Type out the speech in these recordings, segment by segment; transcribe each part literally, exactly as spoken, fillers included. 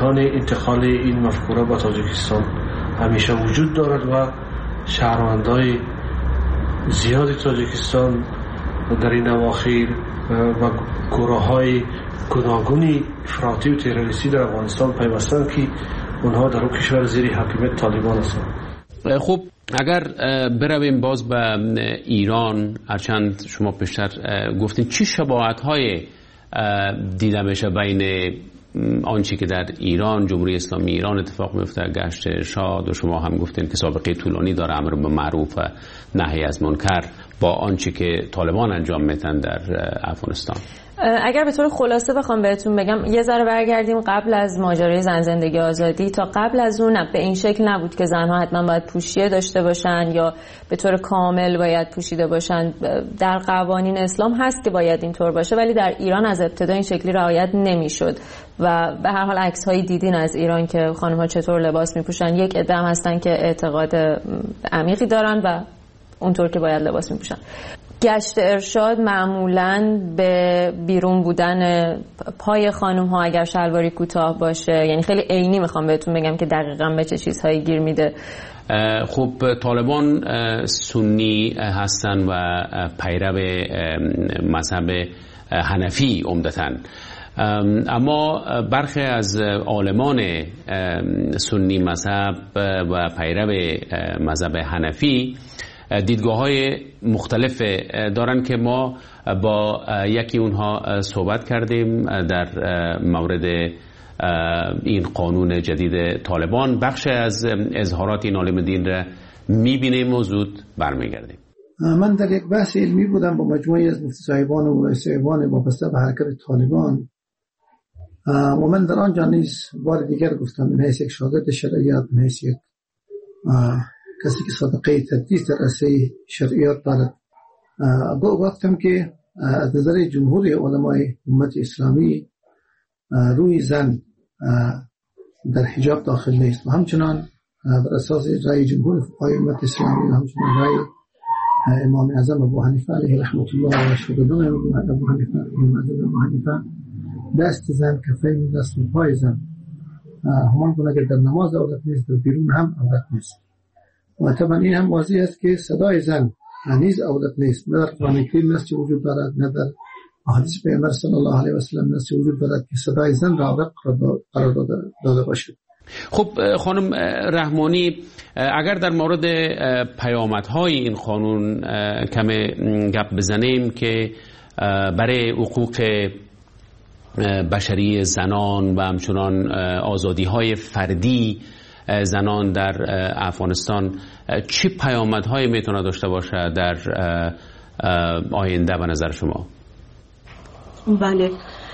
امکان انتقال این مفکوره با تاجیکستان همیشه وجود دارد و شهروندای زیادی تاجیکستان در این اواخر و گروه‌های گوناگونی افراطی و تروریستی در افغانستان پیوستند که اونها در اون کشور زیر حاکمیت طالبان هستند. خب اگر برویم باز به ایران، هرچند شما پیشتر گفتین چی شباهت‌های دیده میشه بین آنچه که در ایران، جمهوری اسلامی ایران اتفاق میفته، گشت ارشاد، و شما هم گفتین که سابقه طولانی داره امر به معروف و نهی از منکر، با آنچه که طالبان انجام میدن در افغانستان؟ اگر به طور خلاصه بخوام بهتون بگم، یه ذره برگردیم قبل از ماجرای زن زندگی آزادی. تا قبل از اون به این شکل نبود که زنها حتما باید پوشیه داشته باشن یا به طور کامل باید پوشیده باشن. در قوانین اسلام هست که باید اینطور باشه، ولی در ایران از ابتدا این شکلی رعایت نمیشد و به هر حال عکس هایی دیدین از ایران که خانم ها چطور لباس میپوشن. یک عده هم هستن که اعتقاد عمیقی دارن و اونطور که باید لباس میپوشن. گشت ارشاد معمولاً به بیرون بودن پای خانم ها اگر شلواری کوتاه باشه، یعنی خیلی عینی میخوام بهتون بگم که دقیقاً به چه چیزهایی گیر میده. خب طالبان سنی هستن و پیرو مذهب حنفی عمدتاً، اما برخی از عالمان سنی مذهب و پیرو مذهب حنفی دیدگاه‌های مختلف دارن که ما با یکی اونها صحبت کردیم در مورد این قانون جدید طالبان. بخش از اظهارات این عالم دین را می‌بینیم و زود برمیگردیم. من در یک بحث علمی بودم با مجموعی از مفتی صاحبان و مولای صاحبان وابسته به حرکت طالبان و من در آنجا نیز بار دیگر گفتم من حیث یک شاگرد شرعیات، من حیث یک کسی که سابقه تدریس در عرصه شرعیات دارد، گفتم که از نظر جمهور علمای امت اسلامی روی زن در حجاب داخل نیست و همچنان بر اساس رأی جمهور فقهای امت اسلامی و همچنان رأی امام اعظم ابو حنیفه علیه رحمت الله و شاگردان ابو حنیفه امام اعظم ابو حنیفه، دست زن کفین دست و پای زن همان گونه که در نماز عورت نیست در بیرون هم عورت نیست. و طبعا این هم واضح است که صدای زن نیز عورت نیست، نه در قرآن کریم نصی وجود دارد نه در احادیث پیامبر صلی الله علیه و سلم نصی وجود دارد که صدای زن را عورت قرار داده باشد. خب خانم رحمانی، اگر در مورد پیامدهای این قانون کم گپ بزنیم که برای حقوق بشری زنان و همچنان آزادی‌های فردی زنان در افغانستان چه پیامدهایی میتونه داشته باشه در آینده به نظر شما؟ بله،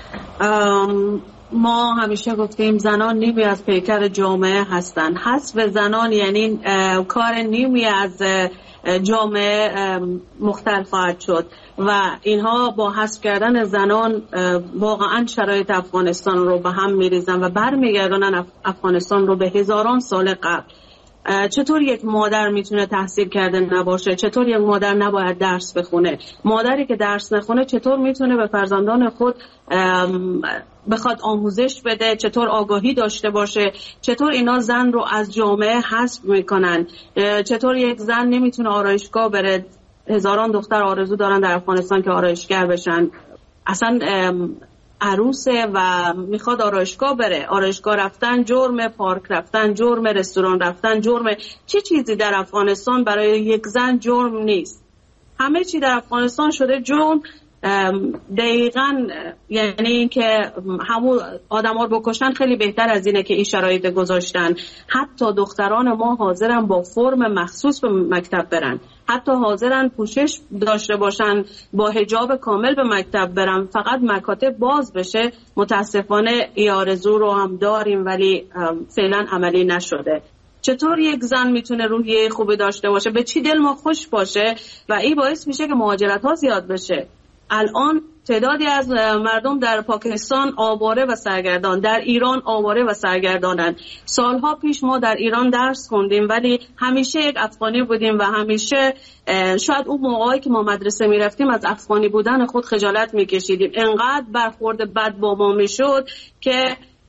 ما همیشه گفتیم زنان نیمی از پیکر جامعه هستند. حذف زنان یعنی کار نیمی از جامعه مختل خواهد شد و اینها با حذف کردن زنان واقعا شرایط افغانستان رو به هم میریزن و برمیگردونن افغانستان رو به هزاران سال قبل. چطور یک مادر میتونه تحصیل کرده نباشه؟ چطور یک مادر نباید درس بخونه؟ مادری که درس نخونه چطور میتونه به فرزندان خود بخواد آموزش بده؟ چطور آگاهی داشته باشه؟ چطور اینا زن رو از جامعه حذف میکنن؟ چطور یک زن نمیتونه آرایشگاه بره؟ هزاران دختر آرزو دارن در افغانستان که آرایشگر بشن، اصلا عروسه و میخواد آرایشگاه بره. آرایشگاه رفتن جرم، پارک رفتن جرم، رستوران رفتن جرم. چه چیزی در افغانستان برای یک زن جرم نیست؟ همه چی در افغانستان شده جرم. دقیقاً یعنی اینکه همون آدم‌ها رو بکشن خیلی بهتر از اینه که این شرایط گذاشتن. حتی دختران ما حاضرن با فرم مخصوص به مکتب برن، حتی حاضرن پوشش داشته باشن، با حجاب کامل به مکتب برن، فقط مکاتب باز بشه. متاسفانه این آرزو رو هم داریم ولی فعلا عملی نشده. چطور یک زن میتونه روحیه خوبی داشته باشه، به چی دل ما خوش باشه و این باعث میشه که مهاجرت ها زیاد بشه. الان تعدادی از مردم در پاکستان آواره و سرگردان، در ایران آواره و سرگردانن. سالها پیش ما در ایران درس خوندیم ولی همیشه یک افغانی بودیم و همیشه شاید اون موقعی که ما مدرسه میرفتیم از افغانی بودن خود خجالت میکشیدیم. انقدر برخورد بد با ما میشد که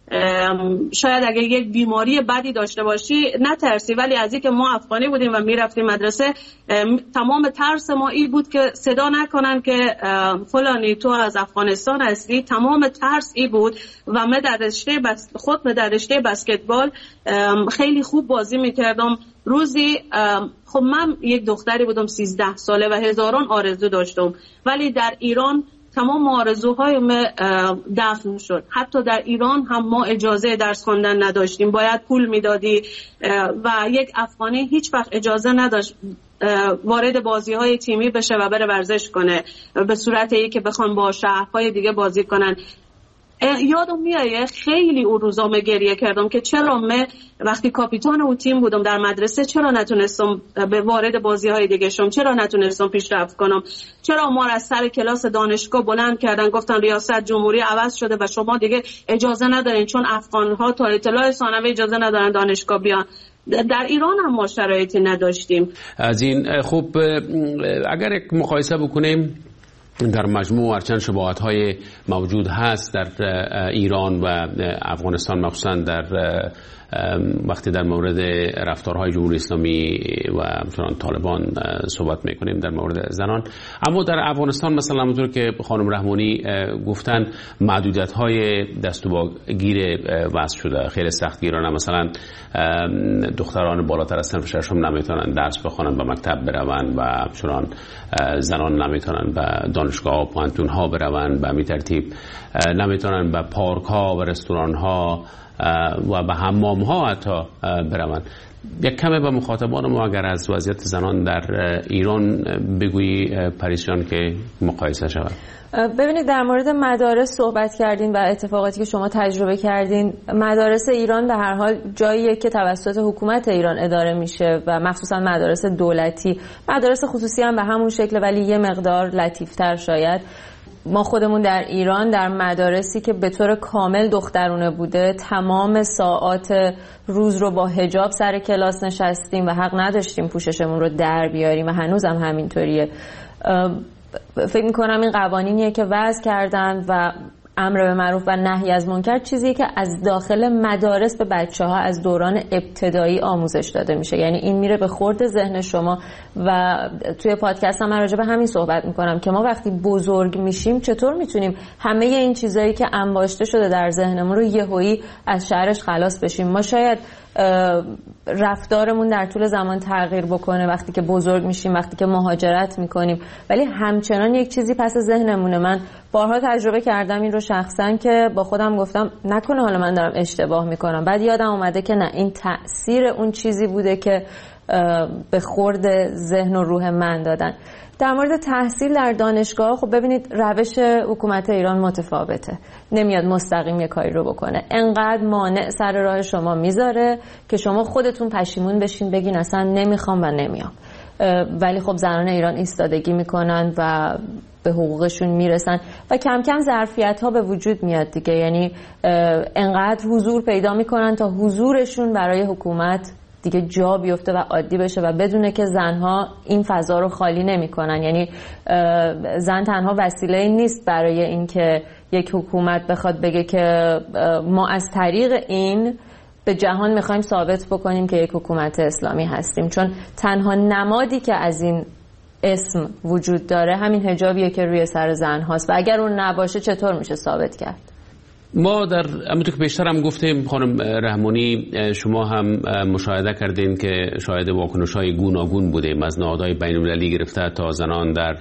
شاید اگه یک بیماری بدی داشته باشی نترسی، ولی از اینکه ما افغانی بودیم و میرفتیم مدرسه تمام ترس ما این بود که صدا نکنن که فلانی تو از افغانستان هستی. تمام ترس این بود و من در رشته بس خود من در رشته بسکتبال خیلی خوب بازی میکردم. روزی خب من یک دختری بودم سیزده ساله و هزاران آرزو داشتم، ولی در ایران تمام آرزوهای ما دفن شد. حتی در ایران هم ما اجازه درس خواندن نداشتیم، باید پول میدادی و یک افغانی هیچ وقت اجازه نداشت وارد بازی های تیمی بشه و بره ورزش کنه به صورت ای که بخوان با شهرهای دیگه بازی کنن. یادم میایه خیلی اون روزا من گریه کردم که چرا من وقتی کاپیتان اون تیم بودم در مدرسه چرا نتونستم به وارد بازی های دیگه شم، چرا نتونستم پیشرفت کنم، چرا ما از سر کلاس دانشگاه بلند کردن گفتن ریاست جمهوری عوض شده و شما دیگه اجازه ندارین، چون افغان ها تا اطلاع ثانوی اجازه ندارن دانشگاه بیان. در ایران هم ما شرایطی نداشتیم. از این خوب اگر یک مقایسه بکنیم در مجموع هرچند شباهت‌های موجود هست در ایران و افغانستان، مخصوصا در وقتی در مورد رفتارهای جمهوری اسلامی و مثلا طالبان صحبت میکنیم در مورد زنان، اما در افغانستان مثلا همونطور که خانم رحمانی گفتن محدودیت‌های دست و پاگیر وضع شده، خیلی سختگیرانه. مثلا دختران بالاتر از سن ششم نمیتونن درس بخونن، به مکتب بروند و مثلا زنان نمیتونن به دانشگاه و پانتون‌ها بروند، به همین ترتیب نمیتونن به پارک‌ها و رستوران‌ها و به حمام ها حتی بروند. یک کمی به مخاطبان ما اگر از وضعیت زنان در ایران بگویی پریسان که مقایسه شود. ببینید در مورد مدارس صحبت کردین و اتفاقاتی که شما تجربه کردین. مدارس ایران به هر حال جاییه که توسط حکومت ایران اداره میشه و مخصوصا مدارس دولتی. مدارس خصوصی هم به همون شکل ولی یه مقدار لطیفتر شاید. ما خودمون در ایران در مدارسی که به طور کامل دخترونه بوده تمام ساعات روز رو با حجاب سر کلاس نشستیم و حق نداشتیم پوششمون رو در بیاریم و هنوزم همینطوریه. فکر میکنم این قوانینیه که وضع کردن و امر به معروف و نهی از منکر چیزیه که از داخل مدارس به بچه‌ها از دوران ابتدایی آموزش داده میشه. یعنی این میره به خورد ذهن شما و توی پادکست هم من راجع به همین صحبت میکنم که ما وقتی بزرگ میشیم چطور میتونیم همه این چیزایی که انباشته شده در ذهنمون رو یهویی از شرش خلاص بشیم. ما شاید رفتارمون در طول زمان تغییر بکنه وقتی که بزرگ میشیم، وقتی که مهاجرت میکنیم، ولی همچنان یک چیزی پس ذهنمونه. من بارها تجربه کردم این رو شخصا که با خودم گفتم نکنه حالا من دارم اشتباه میکنم. بعد یادم اومده که نه، این تأثیر اون چیزی بوده که به خورد ذهن و روح من دادن. در مورد تحصیل در دانشگاه خب ببینید روش حکومت ایران متفاوته، نمیاد مستقیم یه کاری رو بکنه، انقدر مانع سر راه شما میذاره که شما خودتون پشیمون بشین بگین اصلا نمیخوام و نمیام. ولی خب زنان ایران ایستادگی میکنن و به حقوقشون میرسن و کم کم ظرفیت ها به وجود میاد دیگه. یعنی انقدر حضور پیدا میکنن تا حضورشون برای حکومت دیگه جا بیفته و عادی بشه و بدونه که زنها این فضا رو خالی نمی‌کنن. یعنی زن تنها وسیله نیست برای اینکه یک حکومت بخواد بگه که ما از طریق این به جهان می‌خوایم ثابت بکنیم که یک حکومت اسلامی هستیم، چون تنها نمادی که از این اسم وجود داره همین حجابیه که روی سر زن هاست و اگر اون نباشه چطور میشه ثابت کرد؟ ما در همونطور که بیشتر هم گفتیم خانم رحمانی، شما هم مشاهده کردین که شاهد واکنش‌های گوناگون بودیم از نهادهای بین‌المللی گرفته تا زنان در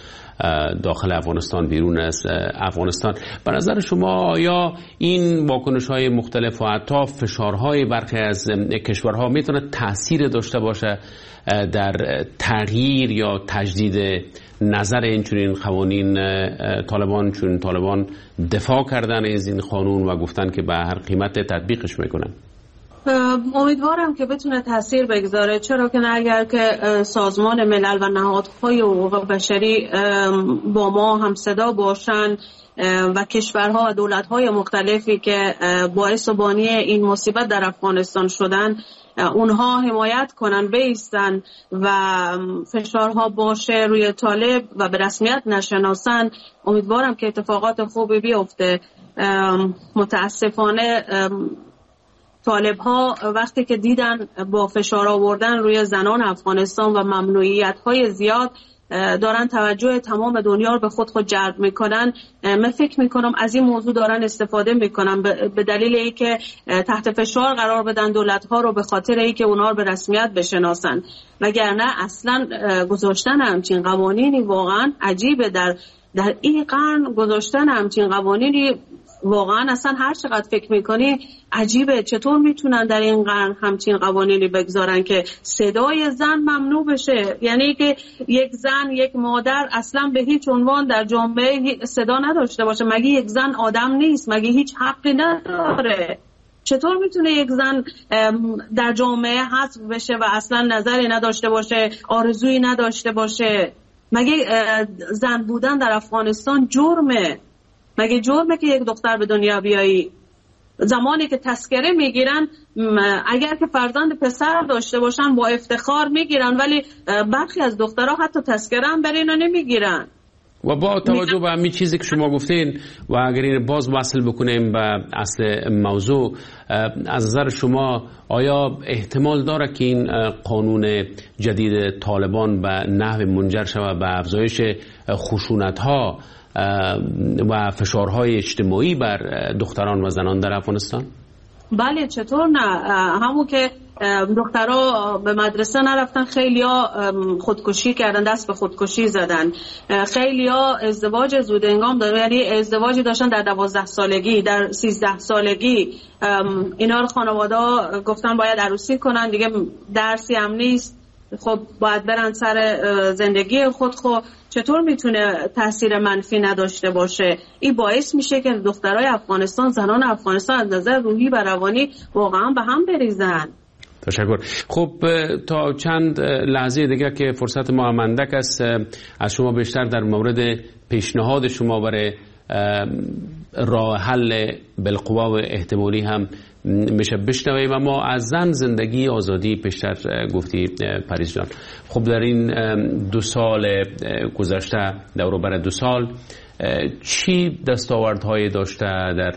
داخل افغانستان، بیرون از افغانستان. به نظر شما آیا این واکنش‌های مختلف و حتی فشارهای برخی از کشورها میتونه تأثیر داشته باشه در تغییر یا تجدید نظر این چنین قوانین طالبان، چون طالبان دفاع کردن از این قانون و گفتن که به هر قیمت تطبیقش میکنن؟ امیدوارم که بتونه تاثیر بگذاره، چرا که نه اگر که سازمان ملل و نهادهای حقوق بشری با ما هم صدا باشن و کشورها و دولت‌های مختلفی که باعث و بانی این مصیبت در افغانستان شدن اونها حمایت کنن، بایستن و فشارها باشه روی طالب و به رسمیت نشناسن، امیدوارم که اتفاقات خوبی بیفته. متاسفانه طالب ها وقتی که دیدن با فشار آوردن روی زنان افغانستان و ممنوعیت های زیاد دارن توجه تمام دنیا رو به خود خود جلب میکنن، من فکر میکنم از این موضوع دارن استفاده میکنن به دلیل اینکه تحت فشار قرار بدن دولت ها رو به خاطر اینکه اونها رو به رسمیت بشناسن، وگرنه اصلا گذاشتن همچین قوانینی واقعا عجیبه. در در این قرن گذاشتن همچین قوانینی واقعا اصلا هر چقدر فکر میکنی عجیبه. چطور میتونن در این قرن همچین قوانینی بگذارن که صدای زن ممنوع بشه؟ یعنی که یک زن، یک مادر اصلا به هیچ عنوان در جامعه صدا نداشته باشه. مگه یک زن آدم نیست؟ مگه هیچ حقی نداره؟ چطور میتونه یک زن در جامعه حذف بشه و اصلا نظری نداشته باشه، آرزویی نداشته باشه؟ مگه زن بودن در افغانستان جرمه؟ مگه جرمه که یک دختر به دنیا بیایی؟ زمانی که تذکره میگیرن، اگر که فرزند پسر داشته باشن با افتخار میگیرن، ولی برخی از دخترها حتی تذکره هم برای اینا نمیگیرن. و با توجه به همین چیزی که شما گفتین و اگر این باز وصل بکنیم به اصل موضوع، از نظر شما آیا احتمال داره که این قانون جدید طالبان به نحو منجر شود به افزایش خشونت‌ها و فشارهای اجتماعی بر دختران و زنان در افغانستان؟ بله، چطور نه. همون که دخترها به مدرسه نرفتن، خیلیا خودکشی کردن، دست به خودکشی زدن، خیلیا ازدواج زود انگام داشتن، یعنی ازدواجی داشتن در دوازده سالگی، در سیزده سالگی. اینا رو خانواده گفتن باید عروسی کنن، دیگه درسی هم نیست، خب باید برن سر زندگی خود. خب چطور میتونه تاثیر منفی نداشته باشه؟ این باعث میشه که دخترای افغانستان، زنان افغانستان از نظر روحی و روانی واقعا به هم بریزن. تشکر. خب تا چند لحظه دیگه که فرصت ما اندک است، از شما بیشتر در مورد پیشنهاد شما برای راه حل بالقوا و احتمالی هم میشه بشنویم. و ما از زن، زندگی، آزادی پیشتر گفتی پریز جان. خب در این دو سال گذشته، دور بر دو سال، چی دستاوردهای داشته در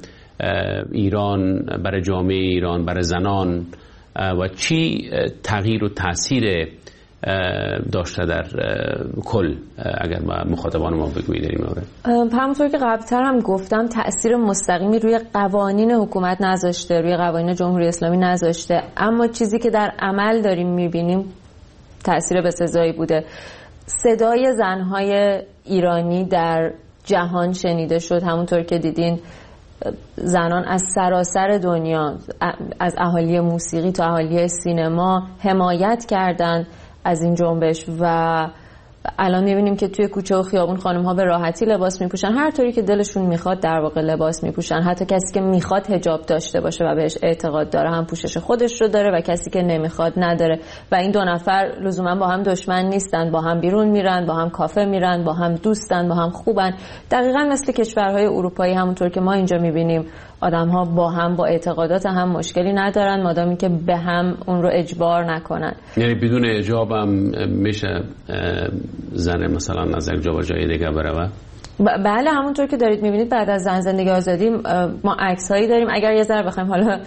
ایران، برای جامعه ایران، برای زنان، و چی تغییر و تاثیر داشته در کل؟ اگر ما مخاطبان ما بگویید در این مورد. همونطور که قبلتر هم گفتم، تأثیر مستقیمی روی قوانین حکومت نذاشته، روی قوانین جمهوری اسلامی نذاشته، اما چیزی که در عمل داریم میبینیم تأثیر بسزایی بوده. صدای زنهای ایرانی در جهان شنیده شد. همونطور که دیدین زنان از سراسر دنیا، از اهالی موسیقی تا اهالی سینما، حمایت کردند از این جنبش و الان می‌بینیم که توی کوچه و خیابون خانم‌ها به راحتی لباس می‌پوشن، هر طوری که دلشون میخواد در واقع لباس می‌پوشن. حتی کسی که میخواد حجاب داشته باشه و بهش اعتقاد داره هم پوشش خودش رو داره و کسی که نمیخواد نداره. و این دو نفر لزوما با هم دشمن نیستن، با هم بیرون میرن، با هم کافه میرن، با هم دوستن، با هم خوبن. دقیقاً مثل کشورهای اروپایی، همونطور که ما اینجا می‌بینیم آدم‌ها با هم، با اعتقادات هم مشکلی ندارن مادامی که به هم اون رو اجبار نکنن. یعنی بدون حجاب هم میشه زن مثلا از یک جا به جای دیگه بره؟ بله، همونطور که دارید میبینید بعد از زن زندگی آزادی ما عکس‌هایی داریم. اگر یه ذره بخوایم حالا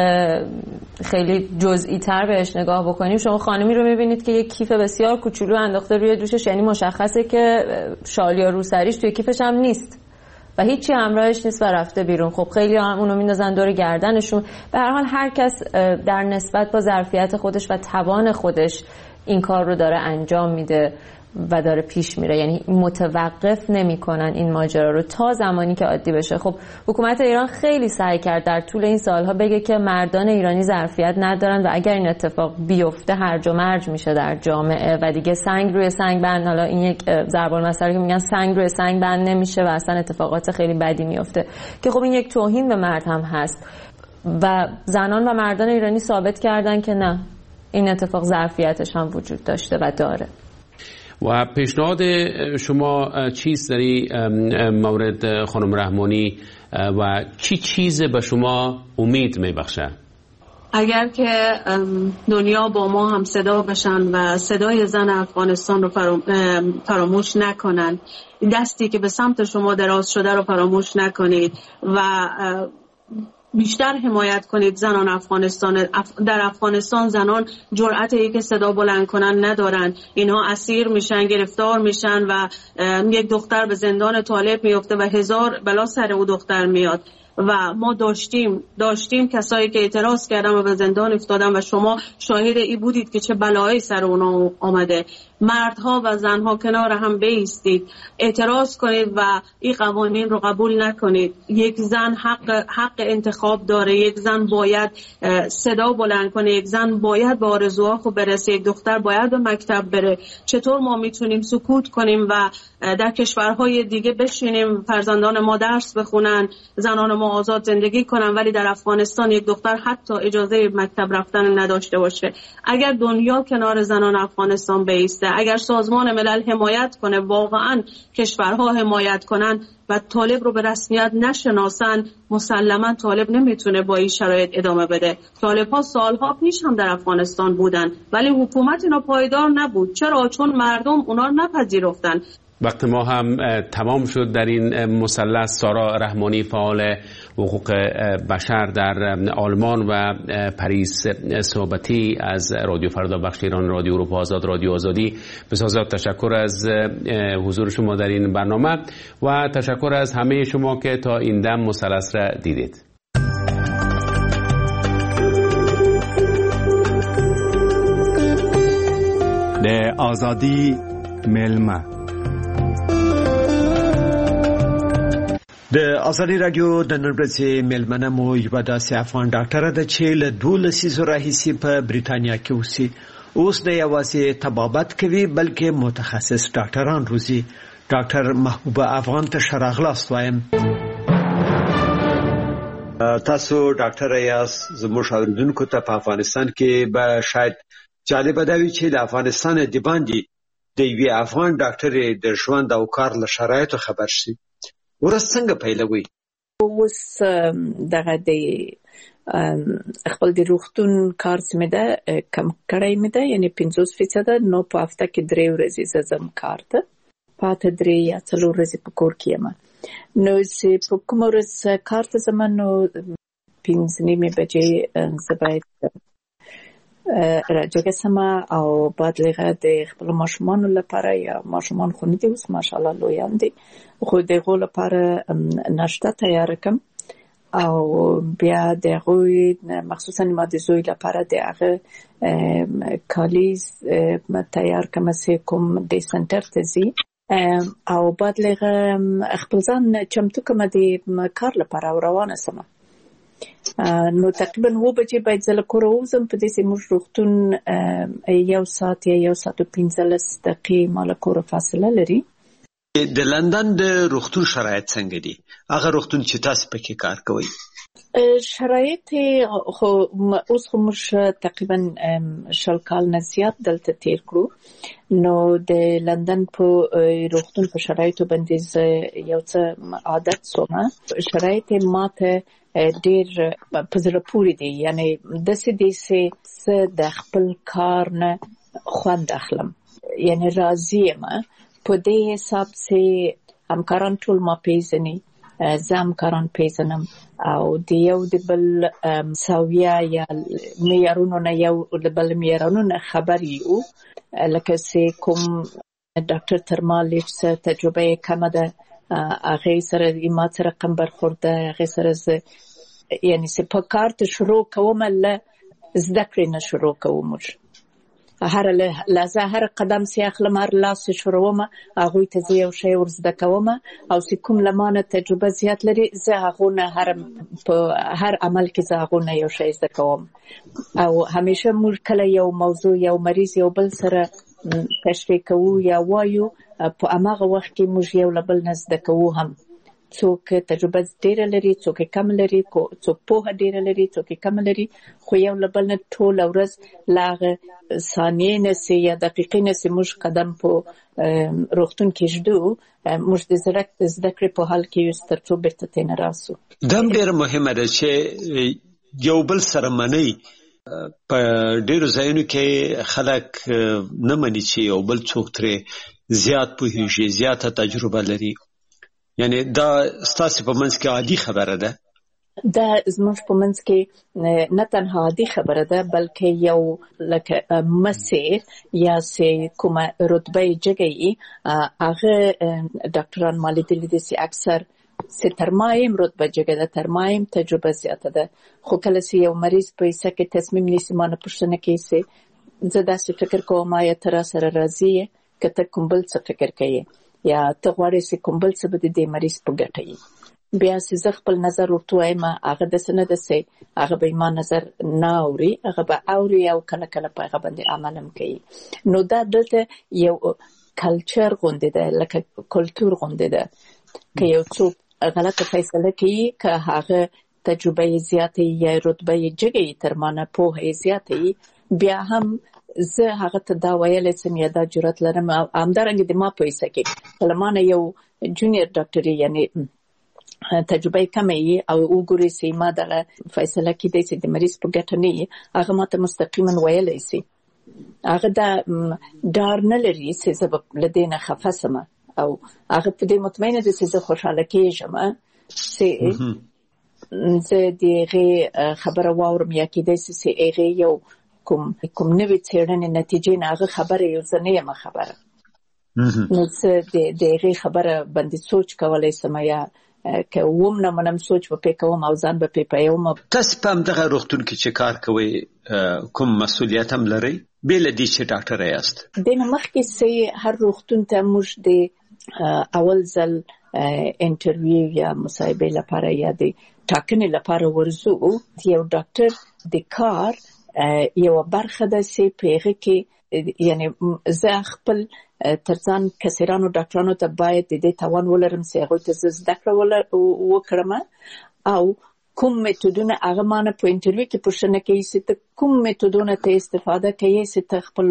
خیلی جزئی تر بهش نگاه بکنیم، شما خانمی رو میبینید که یک کیف بسیار کوچولو انداخته روی دوشش، یعنی مشخصه که شال یا روسریش توی کیفش هم نیست و هیچی همراهش نیست و رفته بیرون. خب خیلی هم اونو میندازن دور گردنشون. به هر حال هر کس در نسبت با ظرفیت خودش و توان خودش این کار رو داره انجام میده و داره پیش میره، یعنی متوقف نمیکنن این ماجرا رو تا زمانی که عادی بشه. خب حکومت ایران خیلی سعی کرد در طول این سالها بگه که مردان ایرانی ظرفیت ندارن و اگر این اتفاق بیفته هرج و مرج میشه در جامعه و دیگه سنگ روی سنگ بند، حالا این یک ضرب المثلی که میگن سنگ روی سنگ بند نمیشه و اصلا اتفاقات خیلی بدی میفته که خب این یک توهین به مرد هم هست و زنان و مردان ایرانی ثابت کردن که نه، این اتفاق ظرفیتش هم وجود داشته و داره. و پیشنهاد شما چیست در این مورد خانم رحمانی و چی چیز به شما امید میبخشه؟ اگر که دنیا با ما هم صدا بشن و صدای زن افغانستان رو فراموش نکنن، دستی که به سمت شما دراز شده رو فراموش نکنید و بیشتر حمایت کنید زنان افغانستان. در افغانستان زنان جرأت ای که صدا بلند کنن ندارن، اینها اسیر میشن، گرفتار میشن و یک دختر به زندان طالب میفته و هزار بلا سر او دختر میاد و ما داشتیم داشتیم کسایی که اعتراض کردن و به زندان افتادن و شما شاهد ای بودید که چه بلایی سر اونا آمده. مردها و زنها کنار هم بایستید، اعتراض کنید و این قوانین رو قبول نکنید. یک زن حق حق انتخاب داره، یک زن باید صدا بلند کنه، یک زن باید به آرزوها خود برسه، یک دختر باید به مکتب بره. چطور ما میتونیم سکوت کنیم و در کشورهای دیگه بشینیم فرزندان ما درس بخونن، زنان ما آزاد زندگی کنن، ولی در افغانستان یک دختر حتی اجازه مکتب رفتن نداشته باشه؟ اگر دنیا کنار زنان افغانستان بایسته، اگر سازمان ملل حمایت کنه، واقعا کشورها حمایت کنن و طالب رو به رسمیت نشناسن، مسلما طالب نمیتونه با این شرایط ادامه بده. طالب ها سالها پیش هم در افغانستان بودن ولی حکومت اینا پایدار نبود. چرا؟ چون مردم اونا رو نپذیرفتن. وقت ما هم تمام شد در این مثلث. سارا رحمانی، فعال حقوق بشر در آلمان، و پریس صحبتی از رادیو فردا، بخش ایران، رادیو اروپا آزاد، رادیو آزادی. بسیار تشکر از حضور شما در این برنامه و تشکر از همه شما که تا این دم مثلث را دیدید. د آزادی ملما د ازادي رادیو د نن ورځې مېلمنه مو یوه داسې افغان ډاکټره ده چې له دولس لسیزو راهیسې په بریتانیا کې اوسي. اوس نه یوازې طبابت کوي بلکې متخصص ډاکټران روزي. ډاکټر محبوبه افغان ته ښه راغلاست وایم. تاسو ډاکټره یاست، زموږ اورېدونکو ته په افغانستان کې به شاید جالبه دا وي چې د افغانستان د باندې د یوې افغان ډاکټرې د ژوند او کار له شرایطو خبر شي. ورځ څنګه پیلوي؟ اوس دغه د خپل د روغتون کار سمې ده کم کړی مې ده، یعنی پنځوس فیصده. نو په هفته کې درې ورځې زه ځم کار ته، پاته درې یا څلور ورځې په کور کې یم. نو چې په کومه ورځ کار ته ځم نو پنځه نیمې بجې زه باید راجګه سمه او بعد لغه د خپل ماشومانو لپاره، یا ماشومان خو نه دي اوس ماشاءالله لویان دي، خو دغه لپاره ناشته تیار کړم او بیا دغه مخصوصا ما د زوی لپاره دغه کالیز تیار کړم چې کوم د سنټر ته ځي او بعد لغه خپل ځان چمتو کړم د کار لپاره روانه سم. نو تقریبا و بجې باید زه له کوره ووځم. په دې موږ روغتون یو ساعت یا یو ساعت و پنځلس دقیقې ما له کوره فاصله لري. د لندن د روغتون شرایط څنګه دي؟ هغه روغتون چې تاسو پکې کار کوئ. شرایط خو اوس خو موږ تقریبا شل کال نه زیات دلته تیر کړو. نو د لندن په روغتون په شرایطو باندې یو څه عادت شوم. شرایط ماته ډیر په زړه پورې دي، یعنی داسې دي چې د خپل کار نه خوند اخلم، یعنی راضي یم په دې حساب چې همکاران ټول ما پیژني، زه همکاران پیژنم او د یو د بل ساویه یا معیارونو نه یو د بل معیارونو نه خبر یو. لکه چې کوم ډاکټر تر ما لږ څه تجربه یې کمه ده، هغې سره ما سره کم برخورد ده، هغې سره زه یعنی چې په کار ته شروع کوم له زده کړې نه شروع کوم. هر لحظه هر قدم چې اخلم، هر لاس چې شروعوم هغوی ته زه یو شی ور زده کوم، او چې کوم له ما نه تجربه زیات لري زه هغو نه هر په هر عمل کې زه هغو نه یو شی زده کوم. او همیشه موږ کله یو موضوع یو مریض یو بل سره تشریح کوو یا وایو، په هماغه وخت کې موږ یو له بل نه زده کوو. هم څوک تجربه ډیره لري، څوک کم لري، څوک پوهه ډیره لري، څوک کم لري، خو یو له بل نه ټول ورځ لاغه ثانیې نه سي یا دقیقې نه سي موږ قدم په روغتون کې جدو، موږ د زړک د زده کړې په حال کې یو سترڅو بیرته تېنه راسو. دا ډېره مهمه ده چې یو بل سره منئ په ډیرو ځایونو کې خلک نه مني چې یو بل څوک ترې زیات پوهیږي، زیاته تجربه لري. یعنی دا ستاسو په منځ کې عادي خبره ده؟ دا زموږ په منځ کې نه تنها عادي خبره ده بلکې یو لکه مسیر یا سه کومه رتبه جګی هغه ډاکټران مالي دي چې اکثر سه ترمایم رتبه جګه ده، ترمایم تجربه زیاته ده. خو کله چې یو مریض په ایسه کې تصمیم نیسي مانه پښتنه کې سه زه داسې فکر کوم یا تر سره راضی کته کوم بل څه فکر کوي یا ته غواړې چې کوم بل څه به د مریض په ګټه وي. بیا چې زه خپل نظر ورته وایم هغه د سند سه هغه به ما نظر نه اوري، هغه به اوري او کله کله په هغه باندې عمل هم کوي. نو دا دلته یو کلچر غونډه ده، لکه کلچر غونډه ده که یو څوک غلطه فیصله کوي که هغه تجربه زیاته یا رتبه جګی تر مانه په زیاته بیا هم زه هغه ته دا ویل سم یا دا جرأت لرم همدارنګه د ما په ایسه کې کلمانه یو جونیئر ډاکټر یعنی تجربه کمه او وګوري سي ما دغه فیصله کې د سې د مریض په ګټه نه هغه ماته مستقیما ویل سي هغه دا ډار نه لري چې زه لدینه خفسمه او هغه په دې مطمئنه ده چې زه خوشاله کېږم چې زه دغه خبره واورم یا کېدای شي چې هغه یو کوم کوم نوې څېړنې نتیجې نه هغه خبره یو ځنه یم خبره نو زه دغه خبره باندې سوچ کولای سم یا که ووم نه منم سوچ به کوم او ځان به پیپایم. تاسو په همدغه روغتون کې چې کار کوئ کوم مسؤلیت هم لرئ بل دې چې ډاکټر یاست؟ د مخکې سي هر روغتون ته موږ د اول ځل انټرویو یا مصاحبه لپاره یا د ټاکنې لپاره ورزو. یو ډاکټر د کار یو برخه ده چې پیغه کې یعنی زه خپل ترڅان کسرانو ډاکټرانو ته باید د دې توان ولرم چې هغه ته زده کړه وکړم او کوم میتودونه هغه مانه په انټرویو کې پوښتنه کوي چې ته کوم میتودونه ته استفاده کوي چې ته خپل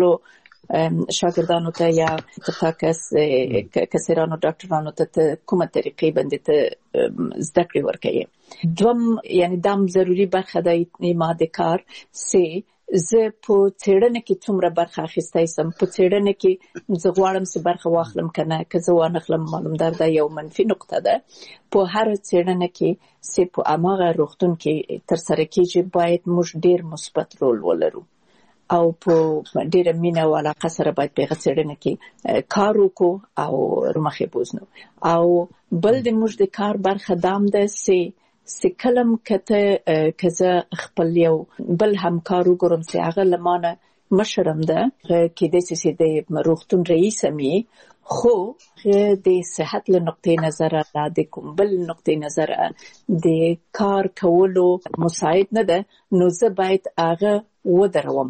شاګردانو ته یا تفاکس کسرانو ډاکټرانو ته کومه طریقې باندې ته زده کړې ورکوي. دوم یعنی دام ضروری برخه ده ما د کار چې زه په څېړنه کې څومره برخه اخیستی سم، په څېړنه کې زه غواړم چې برخه واخلم که نه، که زه وانخلم معلومدار ده یو منفي نقطه ده. په هر څېړنه کې چې په هماغه روغتون کې ترسره کېږي باید موږ ډېر مثبت رول ولرو او په ډېره مینه او علاقه سره باید په هغه څېړنه کې کار وکړو او ورمخې بوځنو. او بل د موږ د کار برخه دام ده چې سکلم کته کزه خپل یو بل همکار وګورم چې هغه لمانه مشرم ده کې د سې د روغتون رئیس می خو د صحت له نقطې نظر د کوم بل نقطې نظر د کار کولو مساعد نه ده نو زه باید هغه ودروم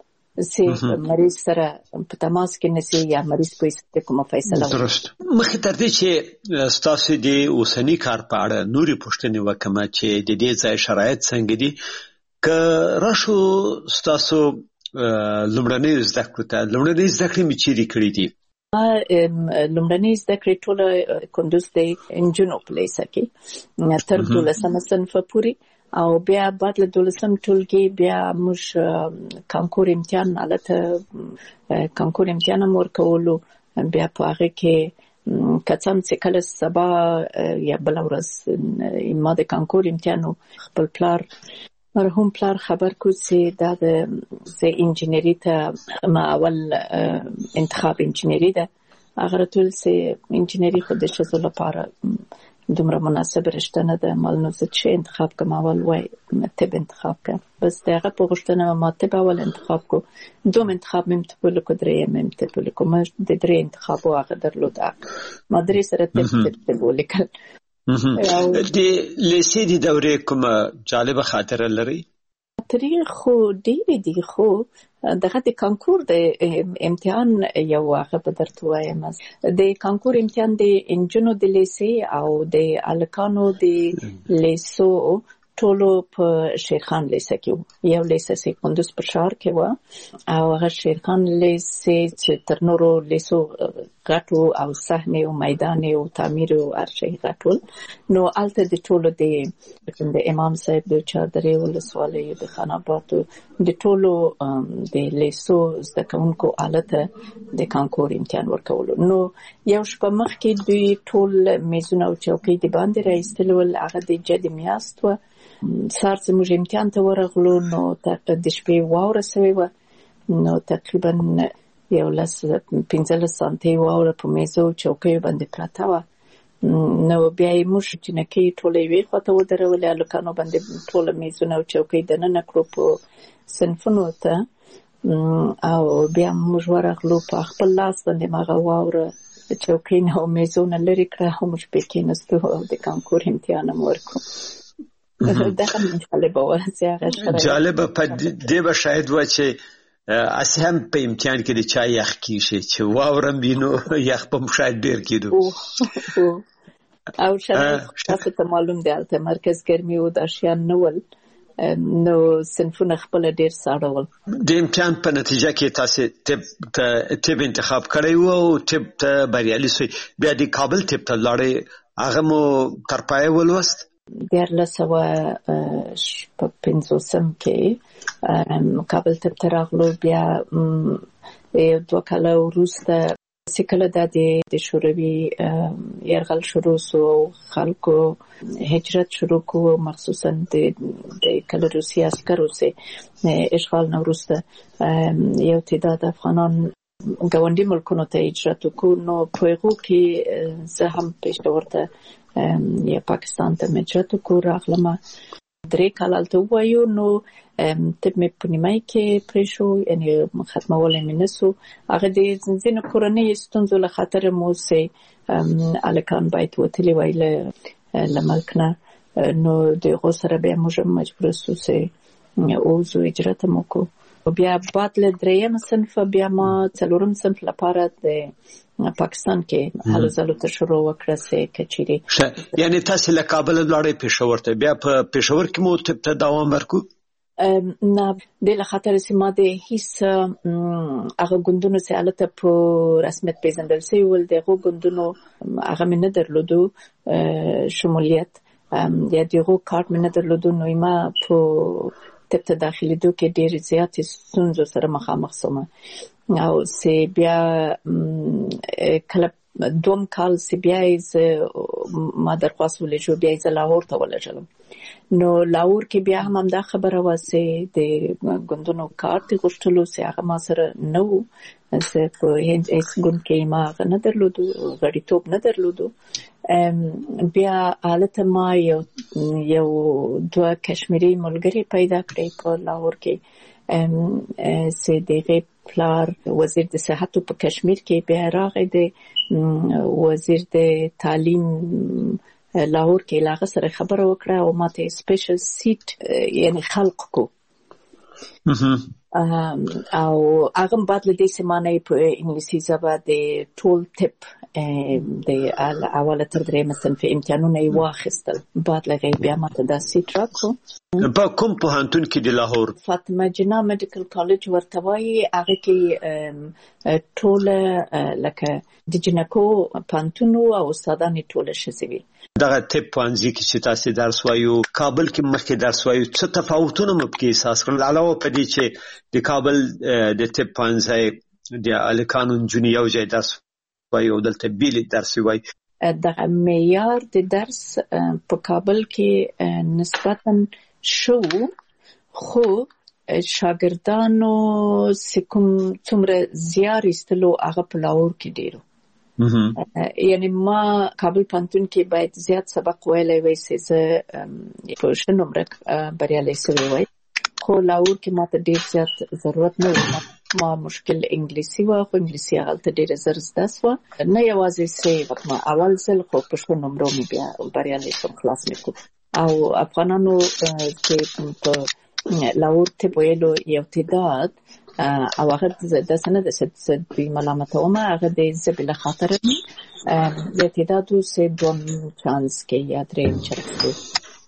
چې مریض سره په تماس کې نسی یا مریض په څه کومه فیصله درست. مخکې تر دې چې ستاسو د اوسنی کار په اړه نوري پوښتنې وکم چې د دې ځای شرایط څنګه دي که راشو ستاسو لومړنۍ زده کړې ته لومړنۍ زده کړې مې چیرې کړې دي؟ لومړنۍ زده کړې ټوله کندوز د انجنونو په لیسه کې تر دولسمه صنف پورې او بیا بعد له دولسم ټولګي بیا موږ کانکور امتحان البته کانکور امتحان هم ورکولو بیا په هغه کې کڅم چې کله سبا یا بل ورځ ما د کانکور امتحان خپل پلار مرحوم پلار خبر کو چې دا د زه انجینری ته ما اول انتخاب انجینری ده هغه ټول چې انجینری خو د شزو لپاره دومره مناسب رشته نه ده معلومه زه چې انتخاب کوم اول وای طب انتخاب کوم بس دغه په غوښتنه ما طب اول انتخاب کو دوم انتخاب مم ته په لکه درې مم ته په لکه ما د درې انتخاب واغه درلود ما درې سره طب طب ولیکل. د لیسې د دورې کوم جالب خاطره لري؟ تاریخ خو ډېر دي خو دغه د کانکور د امتحان یو هغه په درته وایم د کانکور امتحان د انجنونو د لیسې او د الکانو د لیسو ټولو په شیرخان لیسه کې وو. یو لیسه سي قندوز په ښار کې وه او هغه شیرخان لیسه چې تر نورو لیسو غټو او صحنې او میدان او تعمیر او هر شی غټول. نو هلته د ټولو د امام صاحب د چادرې ولسوالۍ د خان آباد د ټولو د لیسو زده کوونکو هلته د کانکور امتحان ورکولو. نو یو شپه مخکې دوی ټول میزونه او چوکۍ د باندې راایستلي ول. هغه د جدي میاشت وه. سهار زموږ امتحان ته ورغلو نو د شپې واوره سوې وه. نو تقریبا یو لس پنځلس سانتۍ واوره په میزو او چوکیو باندې پرته وه. نو بیا یې موږ جینکۍ ټوله یوې خواته ودرولې، هلکانو باندې ټوله میزونه او چوکۍ دننه کړو په صنفونو ته او بیا موږ ورغلو په خپل لاس باندې هغه واوره د چوکۍ نه او میزو نه لرې کړه او موږ پې کېناستو او د کانکور امتحان هم ورکړو. دغه جالبه وه چې هغه شرایط جالبه په دې به شاید وه چې اسی هم په امتحان کې د چا یخ کېږي چې واوره وي نو یخ به هم شاید ډېر کېدو او شرایط تاسو ته معلوم دی هلته مرکز ګرمي و دا شیان نه ول نو صنفونه خپله ډېر ساړه ول. د امتحان په نتیجه کې تاسې طب انتخاب کړی و او طب ته بریالي سوی، بیا د کابل طب ته لاړئ، هغه مو تر پایه ولوست؟ دیارلس سوه شپږ پنځوسم کې کابل طب ته راغلو. بیا دوه کاله وروسته چې کله دا د شوروي یرغل شروع سو او خلکو هجرت شروع کو، مخصوصا د کله روسي عسکرو سه اشغال نه وروسته یو تعداد افغانان ګاونډي ملکونو ته هجرت وکړو. نو په هغو کې زه هم پېښور ته یا پاکستان ته هجرت وکړو راغلم. درې کاله هلته ووایو. نو طب مې په نیمایي کې پرېښو، یعنې ختمولی مې نه سو. هغه د ځینو کورنیو ستونزو له خاطره مو چې هلکان باید وتلي وای له ملک نه، نو د هغو سره بیا موږ هم مجبوره سو چې ووځو، هجرت هم وکړو. بیا بعد له درېیم صنف بیا ما څلورم صنف لپاره د پاکستان کې هلو ځلو ته شروع وکړه چې کچېرې یعنې تاسې له کابل لاړئ پېښور ته، بیا په پېښور کې مو طب ته دوام ورکړو؟ نه، دې له خاطره چې ما د هېڅ هغه ګوندونو چې هلته په رسمیت پېژندل شوي ول د هغو ګوندونو هغه مې نه درلودو شمولیت یا د هغو کارت مې نه درلودو. نو ما په طب ته داخلېدو کې ډېرې زیاتې ستونزو سره مخامخ شوم او چې بیا کله دوم کال چې بیا یې ما درخواست ولېږو، بیا یې زه لاهور ته ولېږلم. نو لاهور کې بیا هم همدا خبره وه چې د ګوندونو کارت یې غوښتلو چې هغه ما سره نه و، چې په هېڅ ګوند کې ما هغه نه درلودو، غړیتوب نه درلودو. بیا هلته ما یو یو دوه کشمیري ملګري پیدا کړی په لاهور کې چې د هغې پلار وزیر د صحتو په کشمیر کې، بیا راغی د وزیر د تعلیم لاهور کې، له هغه سره خبره وکړه او ما ته سپیشل سیټ یعنې خلق کو او هغه بعد له دې چې ما نه په انګلیسي ژبه د ټول طب د اوله تر درېیمه صنف امتحانونه یې واخیستل. بعد له هغې بیا ما ته دا سیټ راکړو. په کوم پوهنتون کې د لاهور؟ فاطمه جناح میډیکل کالج ورته وایي. هغه کې ټوله لکه د جنکو پوهنتون او استادان یې ټوله ښځې وي. دغه طب پوهنځي کې چې تاسې درس وایو، کابل کې مخکې درس وایو، څه تفاوتونه مو پکې احساس کړل علاوه په دې چې د کابل د طب پوهنځی د هلکانو نجونې یو ځای درس وایي او دلته بیلې درس وایي؟ دغه معیار د درس په کابل کې نسبتاً شو، خو شاګردانو چې کوم څومره زیار ایستلو هغه په لاهور کې ډېر. یعنی ما کابل پوهنتون کې باید زیات سبق ویلی وای چې زه په ښه نمره بریالی سوی وای، خو لاهور کې ما ته ډېر زیات ضرورت نه و. ما مشکل انګلیسي وه، خو انګلیسي هغلته ډېره زر زده سوه، نه یوازې چې اول ځل خو په ښه نمرو مې بیا بریالی سوم، خلاص مې کړو. او افغانانو چې په لاهور طب ویلو یو تعداد او هغه داسې نه ده چې دوی ملامتوم، هغه د ژبې له خاطره یو تعداد و چې دوم چانس کې یا درېیم چانس کې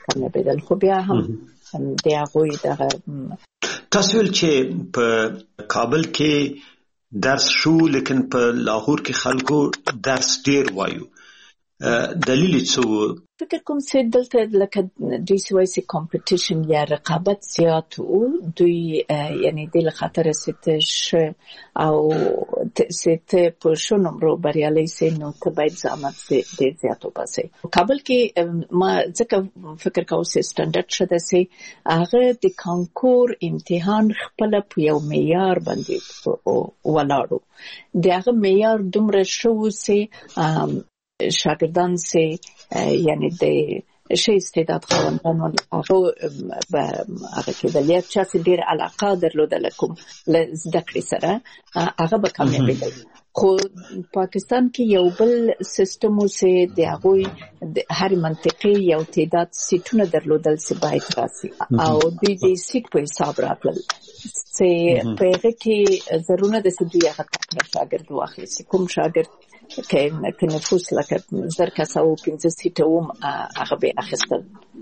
کامیابېدل. خو بیا هم د هغوی دغه تاسو ول چې په کابل کې درس شو لیکن په لاهور کې خلکو درس ډیر وایو، دلیل څه؟ فکر کوم چې دلته لکه دوی سوای سي کمپټیشن یا رقابت زیات وو، دوی یعنی د خاطر ستش او ست په شنو بریالي سي نو ته باید زحمت ډیر زیات وباسي. کابل کې ما ځکه فکر کوم چې سټانډرډ شته سي هغه د کانکور امتحان خپل په یو معیار باندې ولاړو، دغه معیار دومره شو سي شاگردان سي یعنی د شي استعداد خواندان هغه به هغه کې د لیک چا چې ډیر علاقه درلودل کوم زده کړې سره هغه به کامیابېدل. خو پاکستان کې یو بل سیستم وسه د هغه د هر منطقې یو تعداد سیټونه درلودل چې باید راسي او د دې سیټ په حساب راتلل چې په هغه کې ضرورت د سدوی هغه شاګرد واخلي چې کوم شاګرد کې کې نفوس لکه زر کسه او پنځه سیټه وم هغه به اخیستل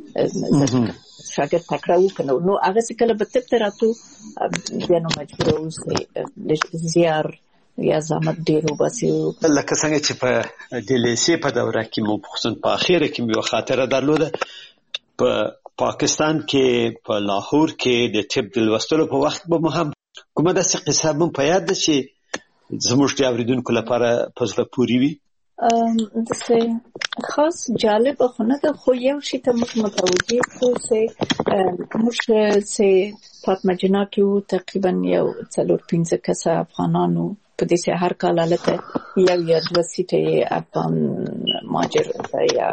شاګرد تکراو کنه نو هغه څه کله به تر راتو بیا نو مجبور اوسې زیار یا زحمت ډیر وباسي. لکه څنګه چې په د لیسې په دوره کې مو خصوصا په اخیره کې یو خاطره درلوده په پاکستان کې په لاهور کې د طب د لوستلو په وخت به مهم کومه داسې قصه مو په یاد ده چې زموږ د اوریدونکو لپاره په زړه پورې وي؟ د څه خاص جالب خو نه ده، خو یو شی ته موږ متوجه شو چې موږ چې فاطمه جنا کې تقریبا یو څلور پنځه کسه افغانانو په دې سه هر کال حالت یو یا دوه سیټه افغان ماجر یا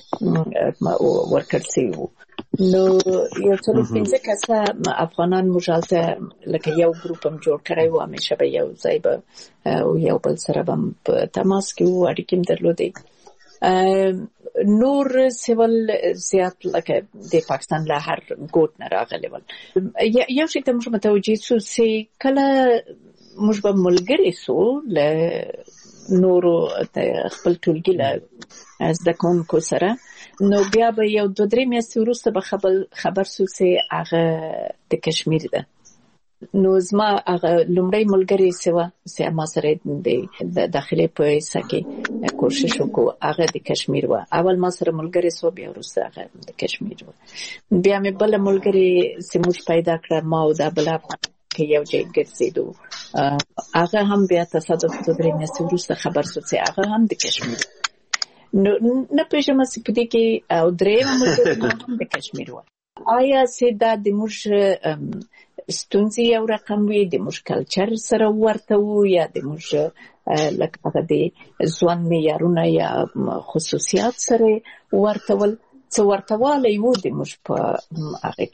ورکر سی وو نو یو څلور پنځه کسه افغانان مجالته لکه یو ګروپ هم جوړ کړی و، همیشه به یو ځای به او یو بل سره هم په تماس کې وو، اړیکې هم درلودې. نور سیول زیات لکه د پاکستان له هر ګوټ نه راغلي ول. یو شی ته موږ متوجه شو چې کله موږ به ملګري سو له نورو خپل ټولګي له زده کوونکو سره نو بیا به یو دوه درې میاشتې وروسته به خبر خبر سو چې هغه د کشمیر ده. نو زما هغه لومړی ملګری سوا چې ما سره د داخلي په حصہ کې کوشش وکړو هغه د کشمیر و. اول ما سره ملګری سو بیا وروسته هغه د کشمیر و. بیا مې بل ملګری چې موږ پیدا کړ ما او دا بل کې یو ځای ګرځېدو هغه هم بیا تصادف دوه درې میاشتې وروسته خبر سو چې هغه هم د کشمیر نو نه پېژنم چې په دې کې او درې ملګری هم د کشمیر و. آیا چې دا د موږ ستونزې یو رقم وي د موږ کلچر سره ورته وو یا د موږ لکه هغه د ځوان معیارونه یا خصوصیات سره ورته ول څه ورته والی وو د موږ په هغه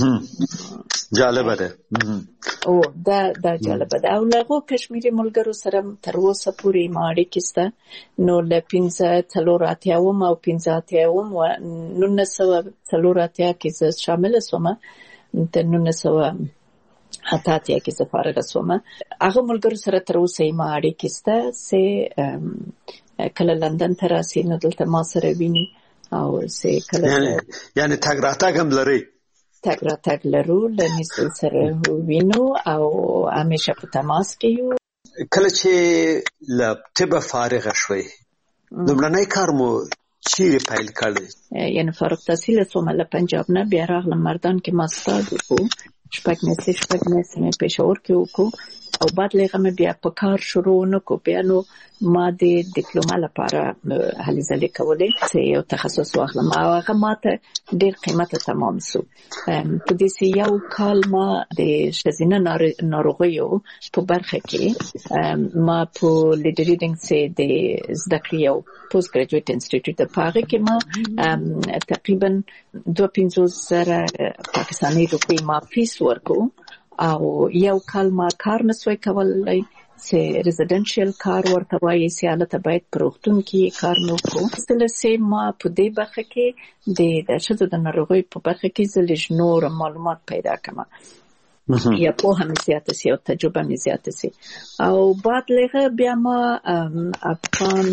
کې جالبه ده او دا دا جالبه ده. او له کشمیري ملګرو سره تر اوسه پورې ما اړیکې شته نو له پنځه څلور اتیا وم او پنځه اتیا وم و نولس سوه څلور اتیا کې زه شامله شوم د نولس سوه اته اتیا کې زه فارغه شوم. هغه ملګرو سره تر اوسه ما اړیکې شته چې کله لندن ته راسي نو دلته ما سره ویني او چې کله یعنی تګ راتګ هم لري تګ راتګ لرو له نسل سره وینو او همیشه په تماس کې یو. کله چې له طب فارغ شوي لومړنی کار مو چیرې پیل کړی؟ یعنی فارغ التحصیل شوم له پنجاب نه بیا راغلم مردان کې ماستر وکړو شپږ میاشتې شپږ میاشتې مې پېښور کې وکړو او بعد لغه مې بیا په کار شروع نکړو. بیا نو ما د ډیپلوما لپاره هلې ځلې کولې چې یو تخصص واخلم او هغه ماته ډېر قیمته تمام شو. په دې یو کال ما د ښځینه ناروغیو په برخه کې ما په لیډر ریډینګ چې د زده کړې یو پوسټ ګریجویټ انسټیټیوټ د پاغه کې ما تقریبا دوه پنځوس زره پاکستاني روپۍ ما فیس ورکو او یو کال ما کار نسوي کولای چې ریزیدنشل کار ورته وایي چې حالت باید پروختون کې کار نو کو سره سه ما په دې برخه کې د د شذو د ناروغي په برخه کې زلج نور معلومات پیدا کړم یا په هم زیات سي او تجربه می زیات سي او بعد لغه بیا ما افغان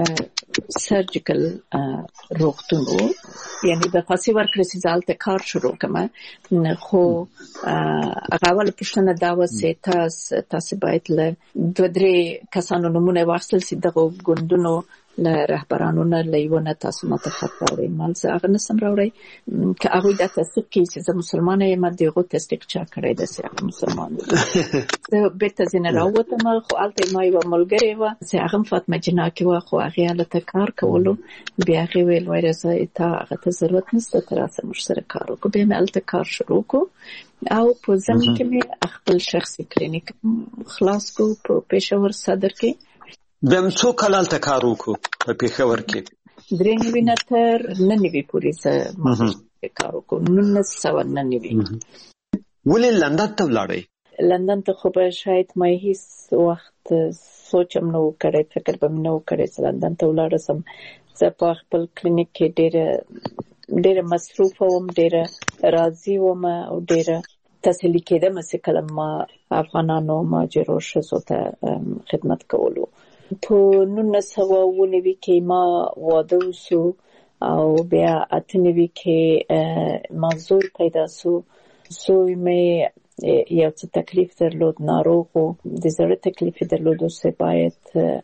سرجیکل روغتونو یعنی د خاصي ورکړې سالته کار شروع کما خو هغه ول پښتنه دا وسه تاسو تاسو باید له دوه درې کسانو نمونه واخلئ چې دغه ګوندونو له رهبرانو نه لیونه تاسو ماته خبرې مال څه هغه نسم راوړی که هغه د تصدیق کې چې مسلمان یم دغه تصدیق چا کړی د سیاق مسلمان زه به تاسو نه راوته ما خو الته ما یو ملګری و چې هغه فاطمه جنا کې و خو هغه له کار کولو بیا هغه ویل وایي چې تا هغه ته ضرورت نشته تر اوسه مش سره کار وکړو به مې الته کار شروع کو او په ځمکه کې مې خپل شخصي کلینیک خلاص کو په پېښور صدر کې د څو کال ته کار وکړو په پېښور کې درې نوي نه تر نن نوي پورې څه کار وکړو نن څه ونه نوي ولې لندن ته ولاړې لندن ته خو به شاید مې هیڅ وخت سوچم نو کړی فکر به مې نو کړی چې لندن ته ولاړ سم زه په خپل کلینیک کې ډېر ډېر مصروف وم ډېر راضي وم او ډېر تسلی کېدم چې کله ما افغانانو مهاجرو ښځو ته خدمت کولو په نولس سوه اوه نوي کې ما واده وشو او بیا اته نوي کې ما زوی پیدا شو زوی مې یو څه تکلیف درلود ناروغ و د زړه تکلیف درلود چې باید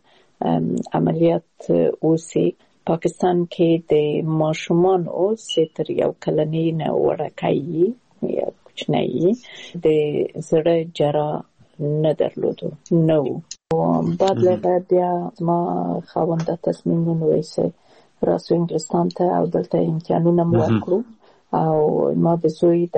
عملیات وشي پاکستان کې د ماشومان او ستر یو کلنی نه ورکایي یا کوچنی د زړه جرا نه درلودو نو بعد له بیا ما خاوند تصمیم ونیسه راسو انګلستان ته او دلته امتحانونه مو وکړو او ما د زوی د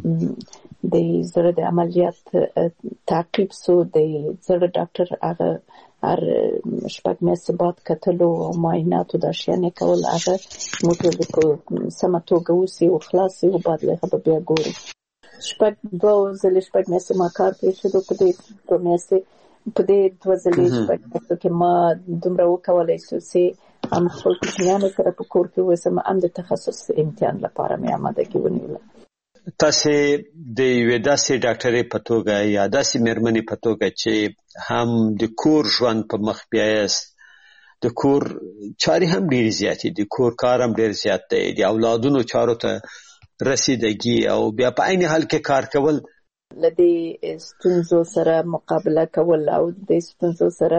د زړه د عملیات تعقیب سو د زړه ډاکټر هغه هر شپږ میاشتې بعد کتلو او معایناتو د شیانې کول هغه موږ په سمه توګه وسی او خلاصي او بعد له هغه بیا ګورو شپږ دوه ځلې شپږ میاشتې ما کار پرېښود په دې دوه میاشتې په دې دوه ځلې شپږ میاشتو کې ما دومره وکولای شو چې هم خپل کوچنیانو سره په کور کې اوسم هم د تخصص امتحان لپاره مې آمادګي ونیوله تاسو د یوې داسې ډاکټرې په توګه یا داسې مېرمنې په توګه چې هم د کور ژوند په مخ بیایست د کور چارې هم ډېرې زیاتې دي کور کار هم ډېر زیات دی د اولادونو چارو ته رسیدګي او بیا په عین حال کې کار کول لدې ستونزو سره مقابله کول او د ستونزو سره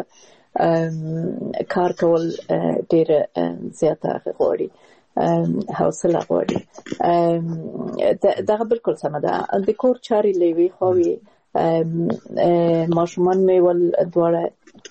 کار کول ډېر زیاته غواړي حوصله غواړي دغه بالکل سمه ده د کور چارې لوي خوي ماشومان مې ول دواړه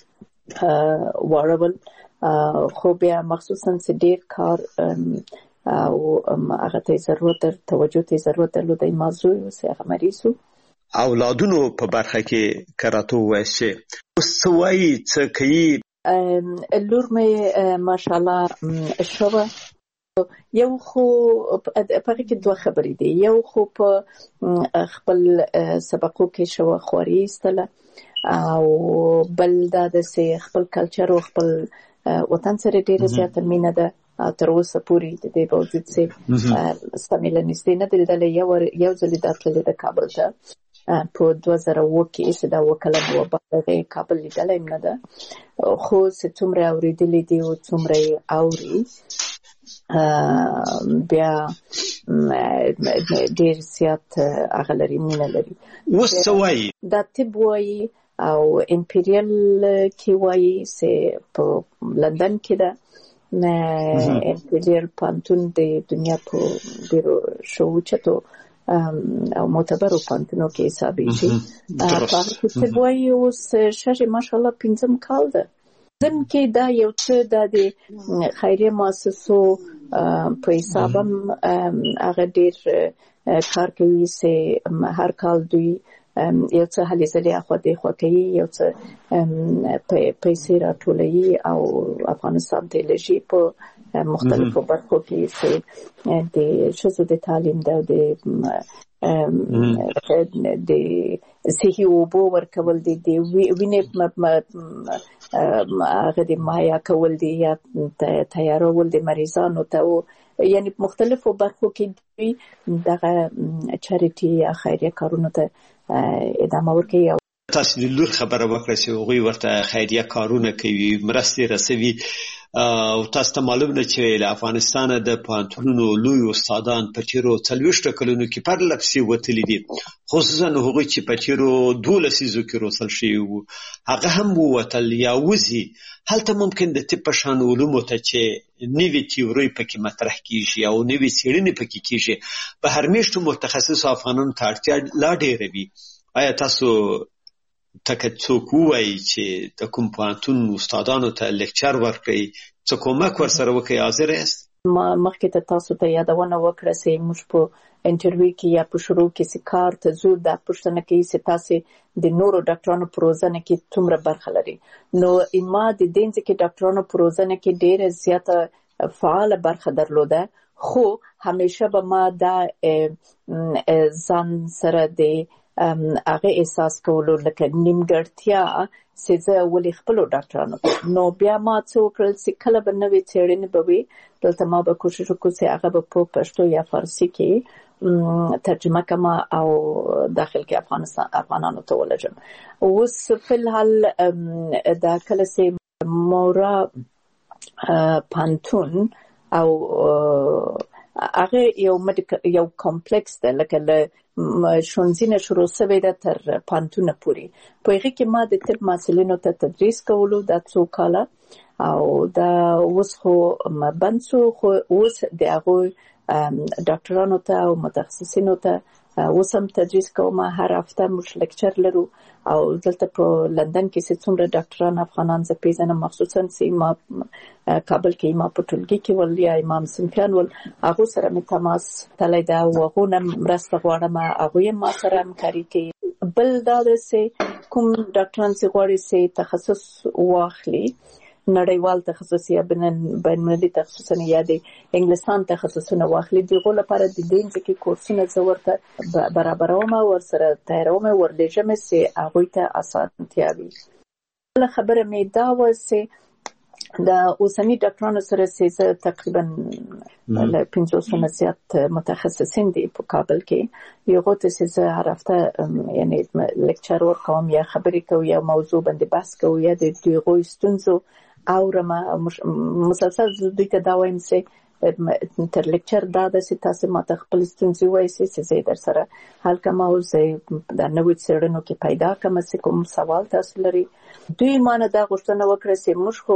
واړول خو بیا مخصوصا چې ډېر کار او هغه ته ضرورت توجه ته ضرورت درلود د موضوع اوس هغه مریضو اولادونو په برخه کې کراته وایي اوس وایي چې کوي لور مې ماشاءالله شوه یو خو په کې دوه خبرې دي یو خو په خپل سبقو کې شو خوري استله او بل دا د خپل کلچر او خپل وطن سره ډېر زیات مینه ده تر اوسه پورې د دې باوجود چې سمېل نشته نه دلته یو یو ځل د تلل د کابل ته په دوه زره اووه کې چې دا وکاله و په کابل لیدل نه ده خو چې څومره اوریدلې دي او څومره اوري بیا ډېر زیات اغلري مینه لري وسوي دا طب وایي او امپریال کې وایي چې په لندن کې ده امپریال پانتون د دنیا په ډېرو شوچتو او معتبرو پانتونو کې حسابېږي په طب وایي اوس شاشه ماشاءالله پنځم کال ده زم کې دا یو څه د خیریه مؤسسو په حسابم هغه ډېر کار کوي چې هر کال دوی یو څه هلې ځلې اخوا دې خوا کوي یو څه پیسې راټولوي او افغانستان ته لېږي په مختلفو برخو کې چې د ښځو د تعلیم ده د د صحي اوبو ورکول دي، د وینې هغه د مایا کول دي یا تیارول د مریضانو ته، یعنی مختلفو برخو کې دوی دغه چاریټي یا خیریه کارونو ته ادامه ورکوي. تاسو د لور خبره وکړه چې هغوی ورته خیریه کارونه کوي، مرستې رسوي، او تاسو ته معلوم ده چې له افغانستانه د پوهنتونونو لوی استادان په تیرو څلوېښتو کلونو کې پرله پسې وتلي دي، خصوصا هغوی چې په تیرو دوو لسیزو کې روزل شوي وو، هغه هم ووتل یا وځي. هلته ممکن د طب په شان علومو ته چې نوې تیورۍ پکې مطرح کیږي او نوې څېړنې پکې کیږي، بهر میشتو متخصصو افغانانو ته اړتیا لا ډېره وي. آیا تاسو تکه څوک ووایي چې د کوم پوهنتون استادانو ته لیکچر ورکړي، څه کومک ورسره وکړي، حاضر یاست؟ ما مخکې ته تاسو ته یادونه وکړه چې موږ په انټرویو کې یا په شروع کې چې کار ته ځو دا پوښتنه کوي چې تاسو د نورو ډاکټرانو په روزنه کې څومره برخه لري. نو ما د دې ځکه ډاکټرانو په روزنه کې ډېره زیاته فعال برخه درلوده، خو همیشه به ما دا ځان سره د هغه احساس کولو لکه نیمګړتیا چې زه ولې خپلو ډاکټرانو نو بیا ما څه وکړل چې کله به نوې څېړنې به وي دلته ما به کوشش وکړو چې هغه به په پښتو یا فارسي کې ترجمه کما او داخل کې افغانستان افغانانو ته ولېږم. اوس فلحال دا کله چې مورا پانتون او هغه یو یو کمپلیکس ده، لکه له شونځینه شروع شوی ده تر پانتونه پورې. په هغه کې ما د طب محصلینو ته تدریس کولو دا څو کاله، او دا اوس خو بند شو، خو اوس د هغو ډاکټرانو ته او متخصصینو ته اوس هم تدریس کوم. هر هفته موږ لیکچر لرو، او دلته په لندن کې چې څومره ډاکټران افغانان زه پیژنم، مخصوصا چې ما کابل کې ما په ټولګي کې ول یا امام صنفیان ول، هغو سره مې تماس تللی ده او هغو نه مرسته غواړم، هغوی هم ما سره همکاري کوي. بل دا ده چې کوم ډاکټران چې غواړي چې تخصص واخلي، نړیوال تخصص یا بین المللي تخصصونه یا د انګلستان تخصصونه واخلي، دغه لپاره د دې ځکه کورسونه زه ورته برابروم او ورسره تیاروم ورلېږم چې هغوی ته اسانتیا وي. بله خبره مې دا وه چې د اوسني ډاکټرانو سره چې زه تقریبا له پنځوس نه زیات متخصصین دي په کابل کې، یو ته چې زه هر هفته یعنی لیکچر ورکوم یا خبرې کوم یا موضوع باندې بحث کوم یا د دوی ستونزو اورم، مسلسل دوی ته دا وایم چې تر لیکچر دا ده چې تاسو ماته خپل ستونزې وایئ چې زه در سره حل کوم، او زه د نوې څېړنو کې پیدا کوم چې کوم سوال تاسو لري. دوی مانه دا غوښتنه وکړه چې موږ خو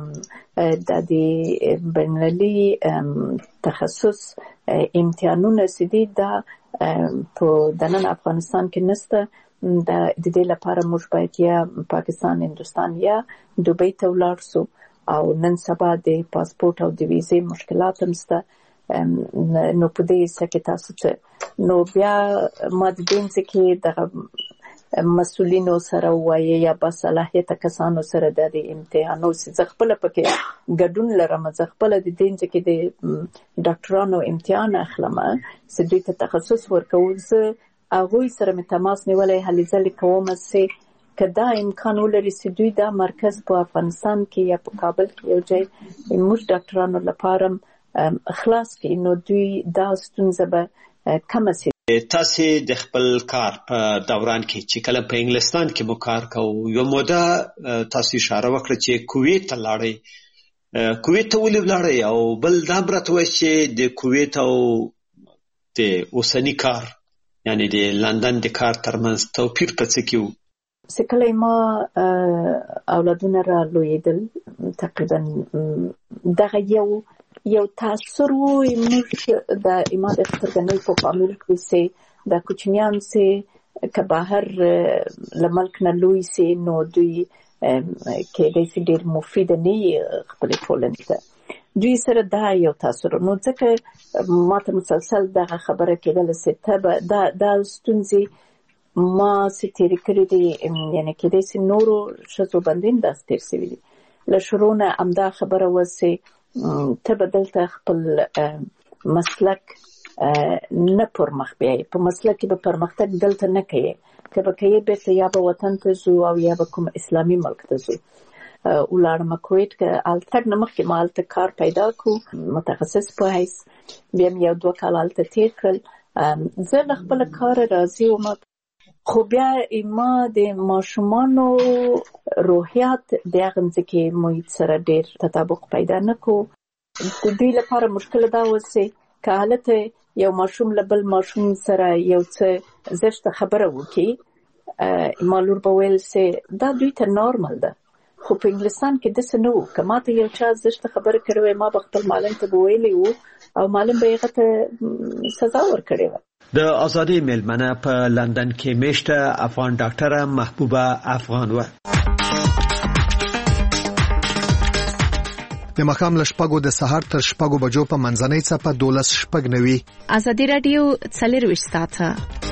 د دې بین‌المللي تخصص امتحانونه چې دي دا په دننه افغانستان کې نشته، د دې لپاره موږ باید یا پاکستان، هندوستان یا دوبۍ ته ولاړ شو، او نن سبا د پاسپورت او د ویزې مشکلات هم شته. نو په دې څه کې تاسو څه نو بیا ما د دې څخه د مسؤلینو سره وایي یا با صلاحیت کسانو سره د امتحانو چې خپل پکې ګډون لرم، زه خپل د دې ځکه د ډاکټرانو امتحان اخلم چې دوی ته تخصص ورکول، زه هغوی سره مې تماس نیولی، هلې ځلې کوم چې که دا امکان ولري چې دوی دا مرکز په افغانستان کې یا په کابل کې یو ځای موږ ډاکټرانو لپاره خلاص کړي، نو دوی دا ستونزه به کمه شي. تاسو د خپل کار په دوران کې چې کله په انګلستان کې مو کار کوو، یو موده تاسو اشاره وکړه چې کویت ته لاړئ، کویت ته ولې ولاړئ؟ او بل دا برته وایي چې د کویت او د اوسني کار یعنی د لندن د کار ترمنځ توپیر په څه کې و؟ چې کله ما اولادونه را لویېدل، تقریبا دغه یو یو تاثر و موږ د ما د سترګنۍ په فامیل کې چې د کوچنیان چې که بهر له ملک نه لوی شي نو دوی کېدای شي ډېر مفید نه وي خپلې ټولنې ته، دوی سره دا یو تاثر. نو ځکه ما ته مسلسل دغه خبره کېدله چې ته به دا دا ستونزې ما چې تېرې کړې دي، یعنې کېدای شي نورو ښځو باندې هم داسې تېر شوي دي. له شروع نه همدا خبره وه چې ته به دلته خپل مسلک نه پرمخ بیایي په مسله کې به پرمختګ دلته نه کوي که به کوي بیرته یا به وطن ته ځو او یا به کوم اسلامي ملک ته ځو. ولاړم کویت که التګ نه مخکې ما هلته کار پیدا کو متخصص په حیث بیا مې یو دوه کال هلته تېر کړل. زه له خپله کاره راضي وم خو بیا ما د ماشومانو روحیات د هغه ځمکې محیط سره ډېر تطابق پیدا نه کو. د دوی لپاره مشکل دا اوسي که هلته یو ماشوم له بل ماشوم سره یو څه زشته خبره وکړي ما لور به ویل سي دا دوی ته نارمل ده خو په انګلستان کې داسې نه وو. که ما ته یو چا زشته خبره کړې وای ما به خپل معلم ته به ویلی وو او معلم به هغه ته سزا ورکړې وه. د ازادي میلمنه په لندن کې میشته افغان ډاکټره محبوبه افغان وه. د مخام له شپږو د سهار تر شپږو بجو په منځنۍ څپه دولس شپږ نوي ازادي رادیو څلرویشت ساعته